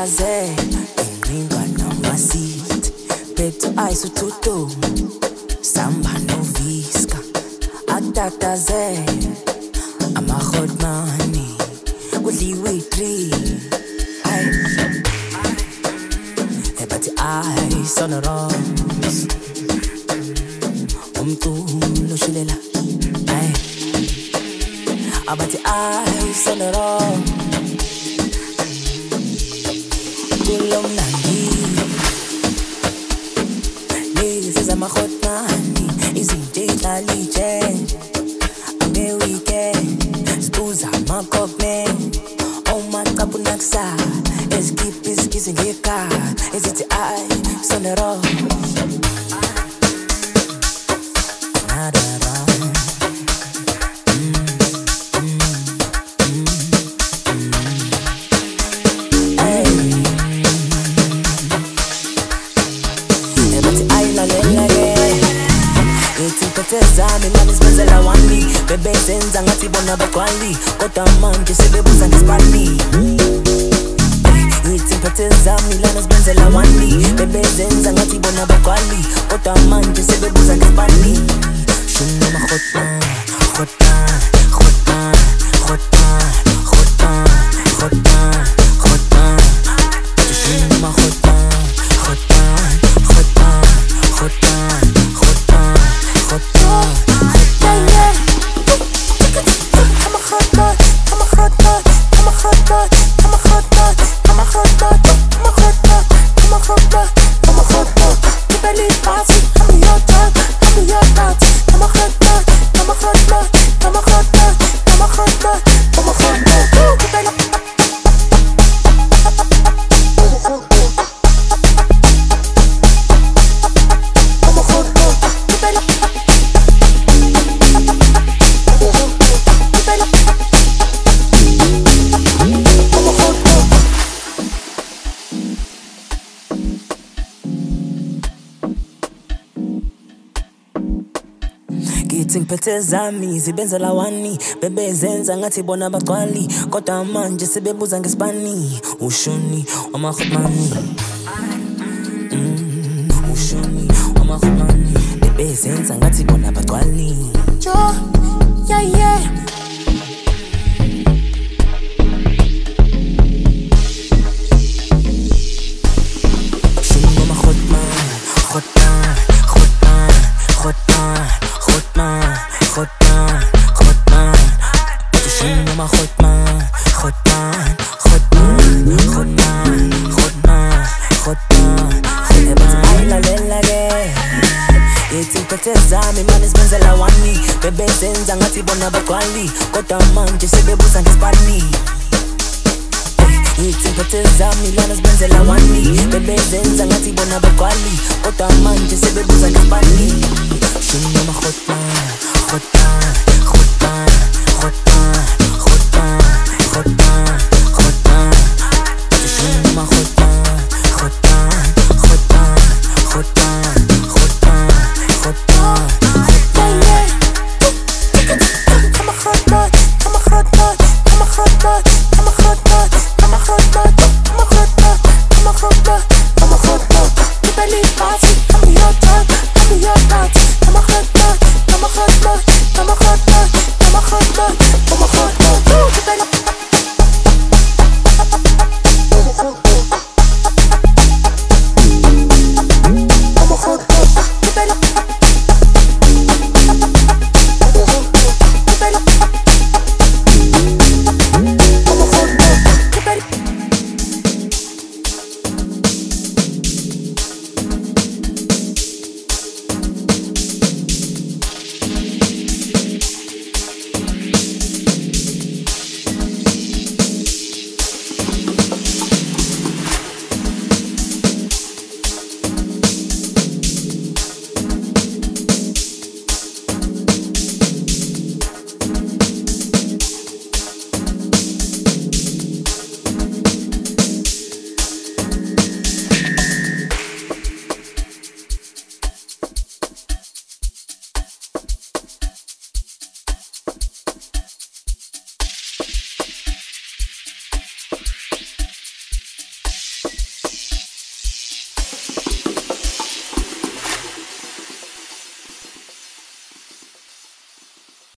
Atataze, Ingringa namasit, Petu Aisututu, Samba no Viska. Atataze, Amahot Mani, Willy Witri. But the eyes on the rocks, Umtu Shulela. But the eyes on the rocks. Gulong Nandi, this is a Mahot Mani, is in Jay Legend. I'm a weekend, Spuza, Makokne, oh my Kapunaksa, is keep is kissing your car, is it the eyes on the road? Zami mami sibenzela wani bebe senza ngathi bona bakwali kodwa manje sebebuza ngesipani ngithi ngiphethe zami lana sibenzela wani bebe senza ngathi bona bakwali kodwa manje sebebuza ngesipani shuna mahotna khotna khotna khotna khotna khotna khotna shuna mahotna khotna khotna khotna ngiphethe zami zibenzela wani bebe zenza ngathi bona bagcwali kodwa manje sebebuza ngesibani ushuni wamahotmani ushuni wamahotmani bebe zenza ngathi bona bagcwali jo yeah Zami mani sibenzela wani bebe senza ngathi bona bakwali kodwa manje sebebuza ngesipani ngithi ngiphethe zami lana sibenzela wani bebe senza ngathi bona bakwali kodwa manje sebebuza ngesipani shuma